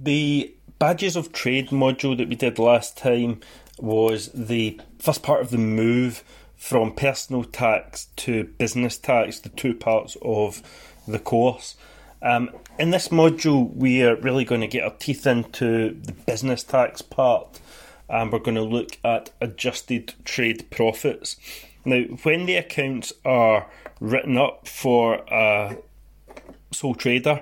The badges of trade module that we did last time was the first part of the move from personal tax to business tax, the two parts of the course. In this module, we are really going to get our teeth into the business tax part, and we're going to look at adjusted trade profits. Now, when the accounts are written up for a sole trader,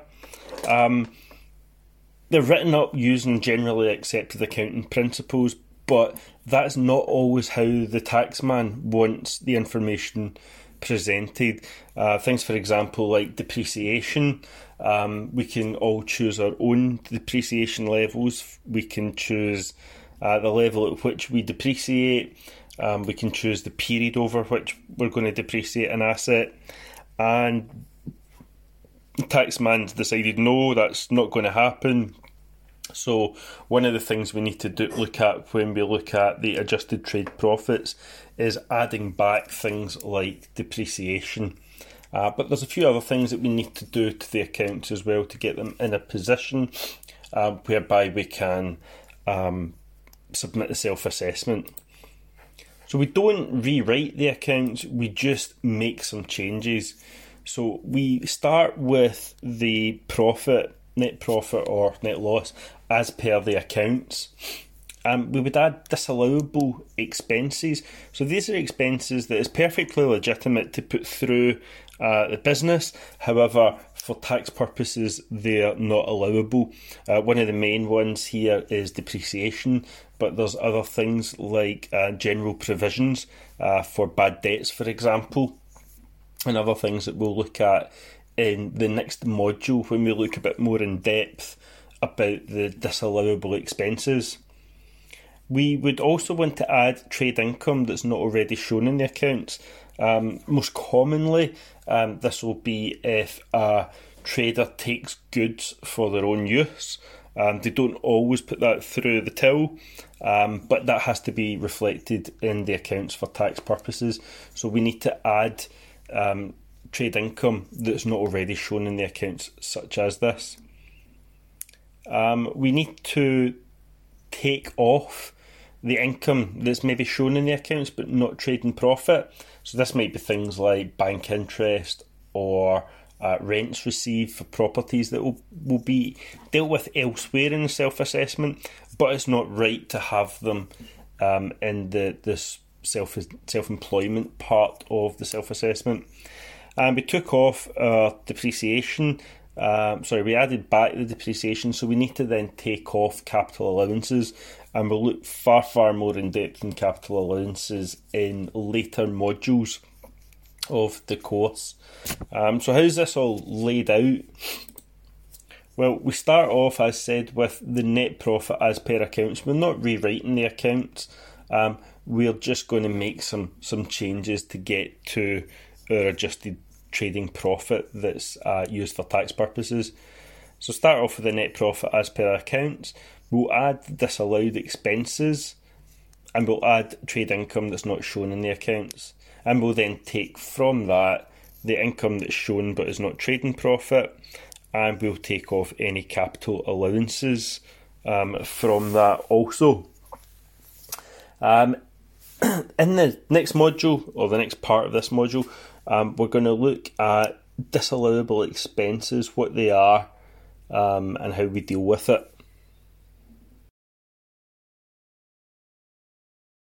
they're written up using generally accepted accounting principles, but that's not always how the taxman wants the information presented. Things, for example, like depreciation. We can all choose our own depreciation levels. We can choose the level at which we depreciate. We can choose the period over which we're going to depreciate an asset. And the taxman's decided, no, that's not going to happen. So one of the things we need to look at when we look at the adjusted trade profits is adding back things like depreciation. But there's a few other things that we need to do to the accounts as well to get them in a position whereby we can submit the self-assessment. So we don't rewrite the accounts, we just make some changes. So we start with the profit, net profit or net loss as per the accounts. We would add disallowable expenses. So these are expenses that is perfectly legitimate to put through the business. However, for tax purposes, they are not allowable. One of the main ones here is depreciation, but there's other things like general provisions for bad debts, for example, and other things that we'll look at in the next module when we look a bit more in depth about the disallowable expenses. We would also want to add trade income that's not already shown in the accounts. Most commonly, this will be if a trader takes goods for their own use. They don't always put that through the till, but that has to be reflected in the accounts for tax purposes. So we need to add trade income that's not already shown in the accounts, such as this. We need to take off the income that's maybe shown in the accounts but not trading profit. So this might be things like bank interest or rents received for properties that will be dealt with elsewhere in the self-assessment, but it's not right to have them in this self-employment part of the self-assessment. And we took off depreciation. We added back the depreciation, so we need to then take off capital allowances, and we'll look far more in depth in capital allowances in later modules of the course. So how's this all laid out? Well, we start off, as said, with the net profit as per accounts. We're not rewriting the accounts. We're just going to make some changes to get to our adjusted trading profit that's used for tax purposes. So start off with the net profit as per accounts. We'll add disallowed expenses, and we'll add trade income that's not shown in the accounts. And we'll then take from that the income that's shown but is not trading profit, and we'll take off any capital allowances from that also. In the next module, or the next part of this module, we're going to look at disallowable expenses, what they are, and how we deal with it.